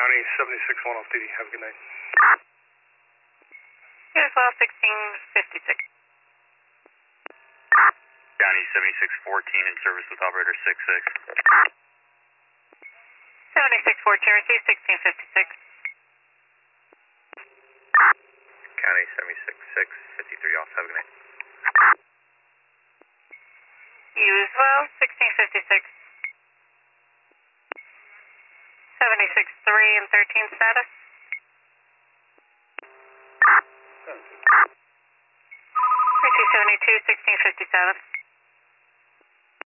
County 76-1 off duty. Have a good night. You as well, 1656. County 7614 in service with operator 66. 7614, receive 1656. County 766, 53 off. Have a good night. You as well, 1656. 76-3 and 13 status. 3272, 1657.